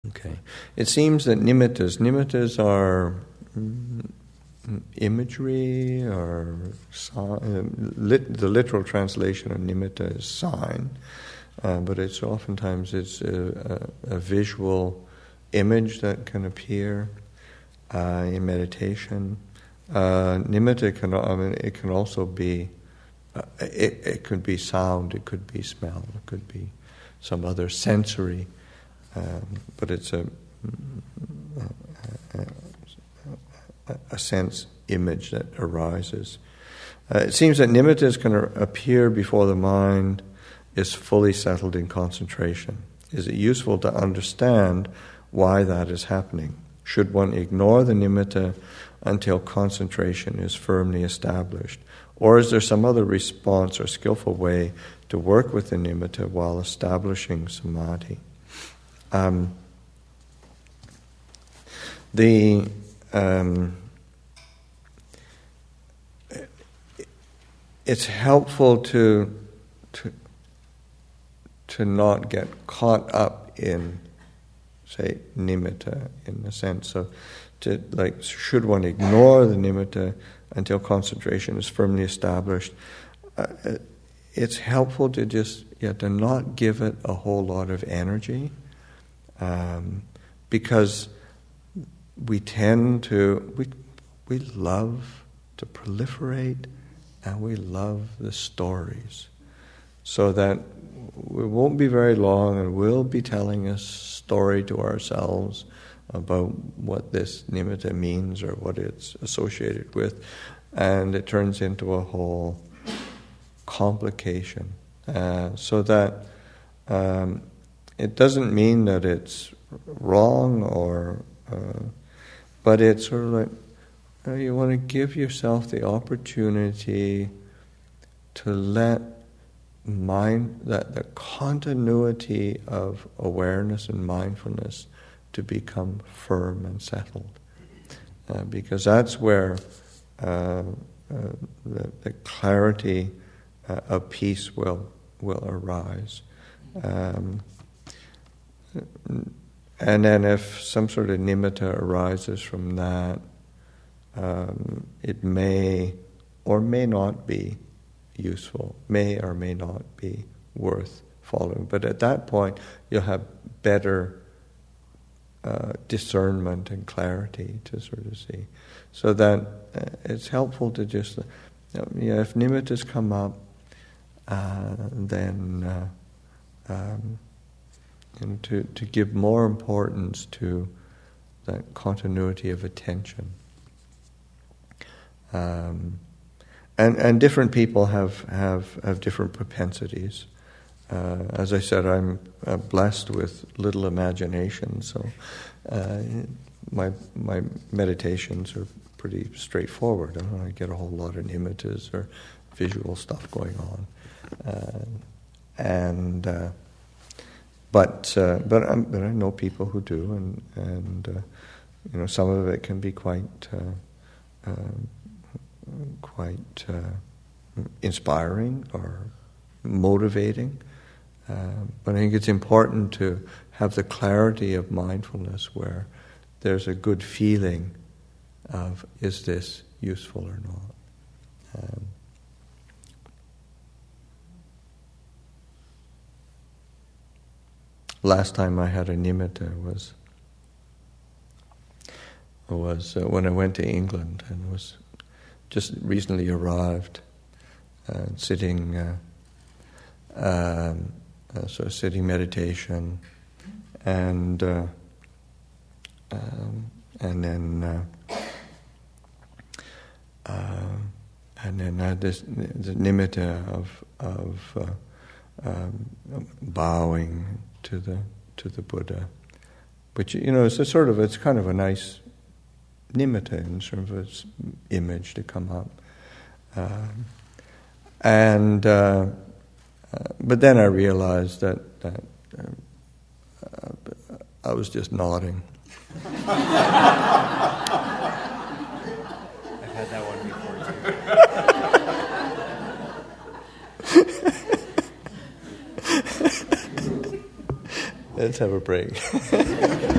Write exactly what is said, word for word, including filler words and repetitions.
Okay. It seems that nimittas, nimittas are imagery or sign, lit, the literal translation of nimitta is sign, uh, but it's oftentimes it's a, a, a visual image that can appear uh, in meditation. Uh, nimitta can, I mean, it can also be, uh, it, it could be sound, it could be smell, it could be some other sensory, um, but it's a, a, a, a sense image that arises. Uh, it seems that nimittas can appear before the mind is fully settled in concentration. Is it useful to understand why that is happening? Should one ignore the nimitta until concentration is firmly established? Or is there some other response or skillful way to work with the nimitta while establishing samadhi? Um, the um, it's helpful to to to not get caught up in, say, nimitta, in the sense of, to, like, should one ignore the nimitta until concentration is firmly established? Uh, it's helpful to just, yeah, to not give it a whole lot of energy, um, because we tend to, we we love to proliferate, and we love the stories, so that it won't be very long, and we'll be telling a story to ourselves about what this nimitta means or what it's associated with, and it turns into a whole complication. Uh, so that um, it doesn't mean that it's wrong, or, uh, but it's sort of like, you know, you want to give yourself the opportunity to let mind, that the continuity of awareness and mindfulness to become firm and settled, uh, because that's where uh, uh, the, the clarity uh, of peace will will arise. Um, and then if some sort of nimitta arises from that, um, it may or may not be useful, may or may not be worth following. But at that point, you'll have better uh, discernment and clarity to sort of see. So that uh, it's helpful to just, you know, yeah, if nimittas come up, uh, then uh, um, you know, to, to give more importance to that continuity of attention. Um, And, and different people have, have, have different propensities. Uh, as I said, I'm uh, blessed with little imagination, so uh, my my meditations are pretty straightforward. I don't get a whole lot of nimittas or visual stuff going on, uh, and uh, but uh, but, um, but I know people who do, and and uh, you know, some of it can be quite. Uh, uh, quite uh, inspiring or motivating. Uh, but I think it's important to have the clarity of mindfulness where there's a good feeling of, is this useful or not? Um, last time I had a nimitta was, was uh, when I went to England and was just recently arrived, uh, sitting, uh, um, uh, sort of sitting meditation, and uh, um, and then uh, uh, and then I had this the nimitta of of uh, um, bowing to the to the Buddha, which, you know, it's a sort of it's kind of a nice nimitta in sort of its image to come up, um, and uh, uh, but then I realized that, that uh, uh, I was just nodding. I've had that one before too. Let's have a break.